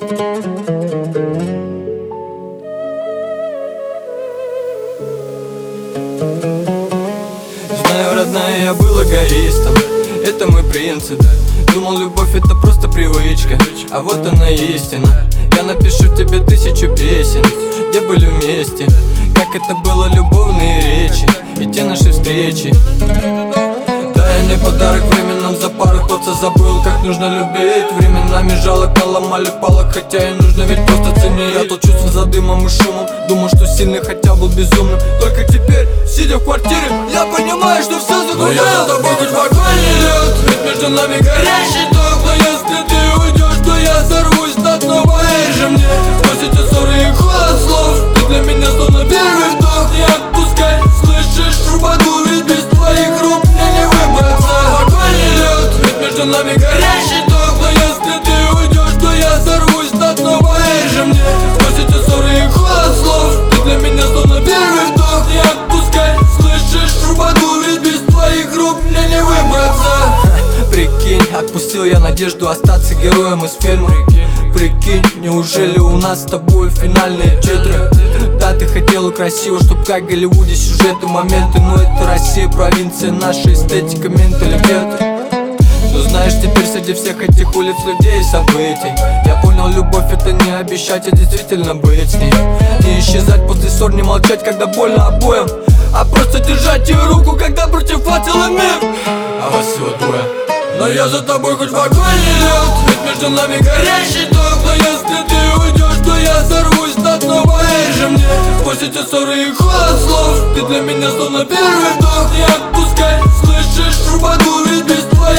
Знаю, родная, я был эгоистом, это мой принцип. Думал, любовь это просто привычка, а вот она истина. Я напишу тебе 1000 песен, где были вместе, как это было, любовные речи и те наши встречи. Дай мне подарок временном за пару, кто-то забыл, как нужно любить. Временами жалок наломали палок, хотя и нужно ведь просто ценить. Я тут чувство за дымом и шумом, думал, что сильный, хотя был безумным. Только теперь, сидя в квартире, я понимаю, что все загубил. Но я за тобой хоть в огонь не лед, ведь между нами горящий ток. Но если ты уйдешь, то я сорвусь на дно, поверь же мне. Сквозь эти ссоры и холод слов, ты для меня словно первый вдох. Не отпускай, слышишь, трубаду, ведь без твоих рук мне не выбраться. В огонь не лед, ведь между нами горящий ток. Но если ты уйдешь, то я сорвусь на дно, поверь же мне. Сквозь эти ссоры и холод слов, ты для меня словно первый вдох. Не отпускай, слышишь, трубаду, ведь без твоих рук мне не выбраться. Прикинь, отпустил я надежду остаться героем из фильма. Прикинь, неужели у нас с тобой финальные титры? Да, ты хотела красиво, чтоб как в Голливуде сюжеты, моменты. Но это Россия, провинция, наша эстетика, менталитет. Но знаешь, теперь среди всех этих улиц, людей и событий я понял, любовь это не обещать, а действительно быть с ней. Не исчезать после ссор, не молчать, когда больно обоим, а просто держать ее руку, когда против вас целый мир, а вас всего двое. Но я за тобой хоть в огонь не лед, ведь между нами горящий ток. Но если ты уйдешь, то я сорвусь на дно, поверь же мне. Сквозь эти ссоры и холод слов, ты для меня словно первый вдох. Не отпускай, слышишь, трубаду, ведь без твоих